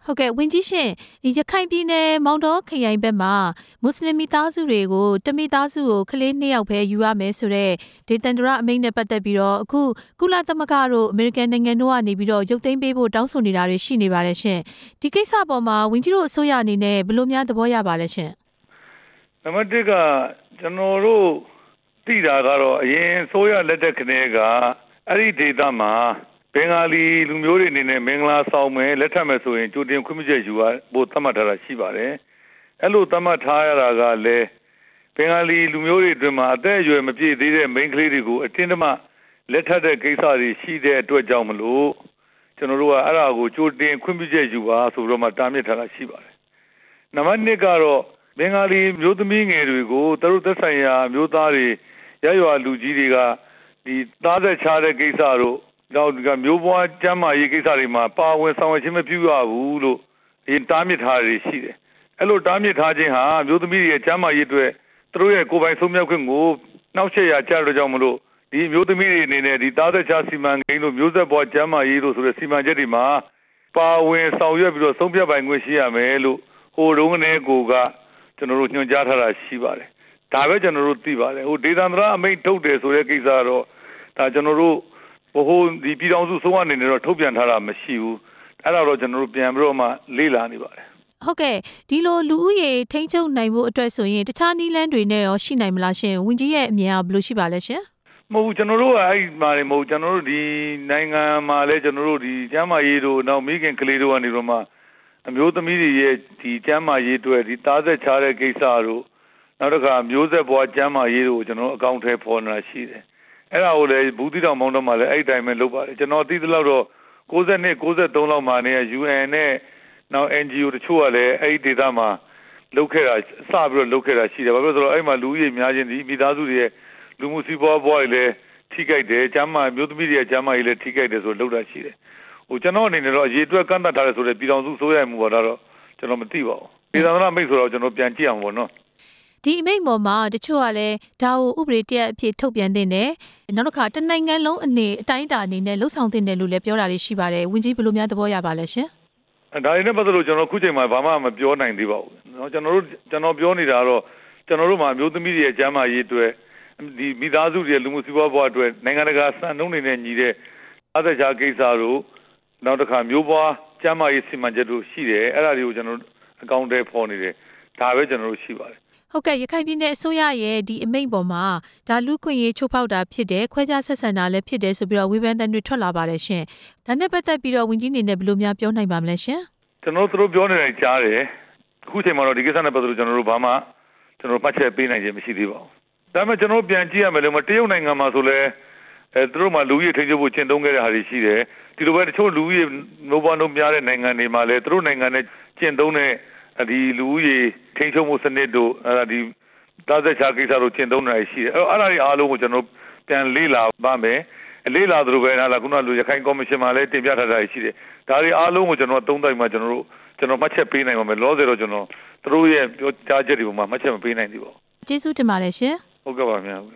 ဟုတ်ကဲ့ဝင်ကြီးရှင်ဒီရခိုင်ပြည်နယ်မောင်တော်ခရိုင်ဘက်မှာမွတ်စလင်မိသားစုတွေကိုတမိသားစုကိုကလေး2ယောက်ပဲယူရမယ်ဆိုတော့ဒေသန္တရအမိန့်နဲ့ပတ်သက်ပြီးတော့အခုကုလသမဂ္ဂတို့အမေရိကန်နိုင်ငံတို့ကနေပြီးတော့ရုပ်သိမ်းပေးဖို့တောင်းဆိုနေတာတွေရှိနေပါတယ်ရှင်ဒီကိစ္စပေါ်မှာဝင်ကြီးတို့အစိုးရအနေနဲ့ဘယ်လိုများသဘောရပါလဲရှင်နံပါတ်1ကကျွန်တော်တို့သိတာကတော့အရင်ဆိုရလက်ထက်ကနေကအဲ့ဒီဒေသမှာဘင်္ဂါလီလူမျိုးတွေအနေနဲ့မင်္ဂလာဆောင်မယ်လက်ထပ်မယ်ဆိုရင်ကြိုတင်ခွင့်ပြုချက်ယူဖို့သတ်မှတ်ထားတာရှိပါတယ်အဲ့လိုသတ်မှတ်ထားရတာကလည်းဘင်္ဂါလီလူမျိုးတွေအတွင်းမှာအသက်အရွယ်မပြည့်သေးတဲ့မိန်းကလေးတွေကိုအတင်းတမလက်ထပ်တဲ့ကိစ္စတွေရှိတဲ့အတွက်ကြောင့်မလို့ကျွန်တော်တို့ကအဲ့ဒါကိုကြိုတင်ခွင့်ပြုချက်ယူပါဆိုတော့မှတားမြစ်ထားတာရှိပါတယ်နံပါတ်2ကတော့ဘင်္ဂါလီမျိုးသမီးငယ်တွေကိုသူတို့သက်ဆိုင်ရာမျိုးသားတွေရရွာလူကြီးတွေကဒီသားသက်ချတဲ့ကိစ္စတို့တော့ဒီကမျိုးပွားကျမ်းမာရေးကိစ္စတွေမှာပါဝင်ဆောင်ရွက်ခြင်းမပြုရဘူးလို့အရင်တားမြစ်ထားရရှိတယ်။အဲ့လိုတားမြစ်ထားခြင်းဟာမျိုးသမီးတွေရဲ့ကျမ်းမာရေးအတွက်သူတို့ရဲ့ကိုယ်ပိုင်ဆုံးဖြတ်ခွင့်ကိုနှောက်ယှက်ရကြတဲ့ကြောင့်မလို့ဒီမျိုးသမီးတွေအနေနဲ့ဒီသားသက်ချစီမံကိန်းတို့မျိုးဆက်ပွားကျမ်းမာရေးတို့ဆိုတဲ့စီမံချက်တွေမှာပါဝင်ဆောင်ရွက်ပြီးတော့ဆုံးဖြတ်ပိုင်ခွင့်ရှိရမယ်လို့ဟိုတုန်းကနေကိုကကျွန်တော်တို့ညွှန်ကြားထားတာရှိပါတယ်။ဒါပဲကျွန်တော်တို့သိပါတယ်။ဟိုဒေသန္တရအမိန့်ထုတ်တယ်ဆိုတဲ့ကိစ္စကတော့ဒါကျွန်တော်တို့ဟိုဒီပြည်တော်စုဆုံးအနေနဲ့တော့ထုတ်ပြန်ထားတာမရှိဘူးအဲ့ဒါတော့ကျွန်တော်တို့ပြန်ပြီးတော့မှလေ့လာနေပါတယ်ဟုတ်ကဲ့ဒီလိုလူဦးရေထိန်းချုပ်နိုင်ဖို့အတွက်ဆိုရင်တခြားနည်းလမ်းတွေနဲ့ရောရှိနိုင်မလားရှင်ဝင်ကြီးရဲ့အမြင်ကဘယ်လိုရှိပါလဲရှင်မဟုတ်ကျွန်တော်တို့ကအဲ့မှာမဟုတ်ကျွန်တော်တို့ဒီနိုင်ငံမှာလဲကျွန်တော်တို့ဒီကျမ်းမာရေးတို့နောက်မိခင်ကလေးတို့ကနေတော့မှအမျိုးသမီးတွေရဲ့ဒီကျမ်းမာရေးတွေဒီသားသက်ချတဲ့ကိစ္စတို့နောက်တစ်ခါမျိုးဆက်ဘွားကျမ်းမာရေးတို့ကျွန်တော်အကောင့်ထဲပေါ်နေတာရှိတယ်အဲ့ဒါကိုလည်းဘူးတိတောင်မောင်းတော့မှလည်းအဲ့တိုင်းပဲလုပ်ပါတယ်ကျွန်တော်သိသလောက်တော့62 63လောက်မှာနေ UN နဲ့နောက် NGO တချို့ကလည်းအဲ့ဒီဒေသမှာလုပ်ခဲ့တာစပြီးတော့လုပ်ခဲ့တာရှိတယ်ဘာဖြစ်လို့ဆိုတော့အဲ့မှာလူကြီးများချင်းဒီမိသားစုတွေရဲ့လူမှုစီးပွားဘဝတွေလည်းထိခိုက်တယ်ကျမ်းမာမျိုးသမီးတွေရဲ့ကျမ်းမာရေးလည်းထိခိုက်တယ်ဆိုတော့လုပ်တာရှိတယ်ဟိုကျွန်တော်အနေနဲ့တော့အရေးအတွက်ကန့်သတ်ထားတယ်ဆိုတဲ့ပြည်တော်စုစိုးရမှုပါတော့ကျွန်တော်မသိပါဘူးဒေသနာမိတ်ဆိုတော့ကျွန်တော်ပြန်ကြည့်အောင်ပေါ့နော်ဒီအမိန့်ပေါ်မှာတချို့ကလည်းဒါကိုဥပဒေတရက်အဖြစ်ထုတ်ပြန်တဲ့နဲ့နောက်တစ်ခါတနိုင်ငံလုံးအတိုင်းအတာအနေနဲ့လှုပ်ဆောင်တဲ့တယ်လို့လည်းပြောတာတွေရှိပါတယ်ဝင်ကြီးဘယ်လိုများသဘောရပါလဲရှင်ဒါတွေနဲ့ပတ်သက်လို့ကျွန်တော်ခုချိန်မှာဘာမှမပြောနိုင်သေးပါဘူးเนาะကျွန်တော်ပြောနေတာတော့ကျွန်တော်တို့မှာမျိုးသမီးတွေရဲ့ကျန်းမာရေးအတွက်ဒီမိသားစုတွေရဲ့လူမှုစီးပွားဘဝအတွက်နိုင်ငံတကာစံနှုန်းတွေနဲ့ညီတဲ့အသက်ချာကိစ္စတို့နောက်တစ်ခါမျိုးပွားကျန်းမာရေးစီမံချက်တို့ရှိတယ်အဲ့ဒါတွေကိုကျွန်တော်အကောင့်ထဲပေါ်နေတယ်ဒါပဲကျွန်တော်တို့ရှိပါတယ်ဟုတ်ကဲ့ရခိုင်ပြည်နယ်အစိုးရရဲ့ဒီအမိန့်ပေါ်မှာဒါလူခွင့်ရေးချိုးဖောက်တာဖြစ်တယ်ခွဲခြားဆက်ဆံတာလည်းဖြစ်တယ်ဆိုပြီးတော့ဝေဖန်တဲ့တွေထွက်လာပါတယ်ရှင်ဒါနဲ့ပတ်သက်ပြီးတော့ဝန်ကြီးအနေနဲ့ဘယ်လိုများပြောနိုင်ပါမလဲရှင်ကျွန်တော်တို့ပြောနေတယ်ကြားတယ်အခုချိန်မှာတော့ဒီကိစ္စနဲ့ပတ်သက်လို့ကျွန်တော်တို့ဘာမှကျွန်တော်ပတ်ချက်ပေးနိုင်ခြင်းမရှိသေးပါဘူးဒါပေမဲ့ကျွန်တော်ပြန်ကြည့်ရမယ်လို့တရုတ်နိုင်ငံမှာဆိုလဲသူတို့မှလူကြီးထိန်းချုပ်ဖို့ကျင့်သုံးခဲ့တဲ့ဟာတွေရှိတယ်ဒီလိုပဲတချို့လူကြီးနိုးပွားနှုန်းများတဲ့နိုင်ငံတွေမှာလဲသူတို့နိုင်ငံနဲ့ကျင့်သုံးတဲ့ဒီလူကြီးထိန်းချုပ်မှုစနစ်တို့ဒီသားသက်ချာကိစ္စတို့ကျင့်သုံးနေတာရှိတယ်အဲ့ဒါတွေအားလုံးကိုကျွန်တော်ပြန်လေ့လာပါမယ်လေ့လာသလိုပဲဟာခုနလူရခိုင်ကော်မရှင်မှာလည်းတင်ပြထားတာရှိတယ်ဒါတွေအားလုံးကိုကျွန်တော်သုံးသပ်မှကျွန်တော်မှတ်ချက်ပေးနိုင်ပါမယ်လောဆယ်တော့ကျွန်တော်တို့ရဲ့ပြောကြားချက်တွေပေါ်မှာမှတ်ချက်မပေးနိုင်သေးပါဘူးကျေးဇူးတင်ပါတယ်ရှင်ဟုတ်ကဲ့ပါခင်ဗျာ